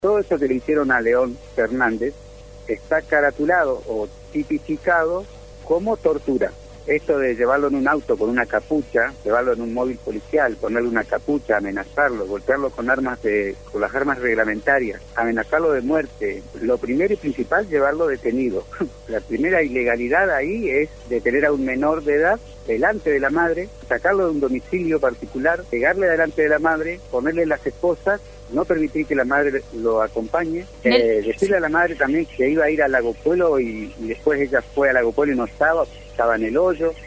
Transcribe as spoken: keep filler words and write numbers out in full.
Todo eso que le hicieron a León Fernández está caratulado o tipificado como tortura. Esto de llevarlo en un auto con una capucha, llevarlo en un móvil policial, ponerle una capucha, amenazarlo, golpearlo con armas de, con las armas reglamentarias, amenazarlo de muerte. Lo primero y principal, llevarlo detenido. La primera ilegalidad ahí es detener a un menor de edad delante de la madre, sacarlo de un domicilio particular, pegarle delante de la madre, ponerle las esposas, no permitir que la madre lo acompañe, eh, decirle a la madre también que iba a ir a Lago Puelo y, y después ella fue a Lago Puelo y no estaba, estaba en el hoyo.